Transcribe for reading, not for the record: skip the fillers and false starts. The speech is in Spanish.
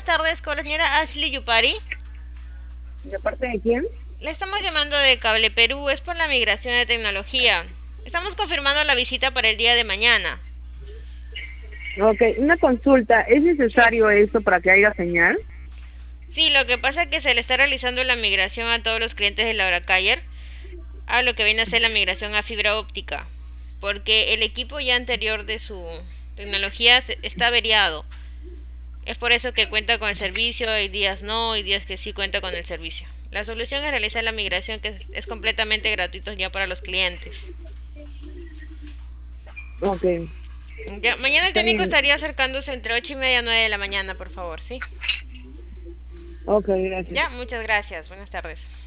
tardes con la señora Ashley Yupari. ¿De parte de quién? Le estamos llamando de Cable Perú, es por la migración de tecnología. Estamos confirmando la visita para el día de mañana. Ok, una consulta. ¿Es Sí. necesario eso para que haya señal? Sí, lo que pasa es que se le está realizando la migración a todos los clientes de la Huracayer, a lo que viene a ser la migración a fibra óptica, porque el equipo ya anterior de su tecnología está averiado. Es por eso que cuenta con el servicio, hay días no, hay días que sí cuenta con el servicio. La solución es realizar la migración que es completamente gratuito ya para los clientes. Ok, Ya, mañana el está técnico bien. estaría acercándose entre 8:30 y 9 de la mañana, por favor, ¿sí? Ok, gracias. Ya, muchas gracias. Buenas tardes.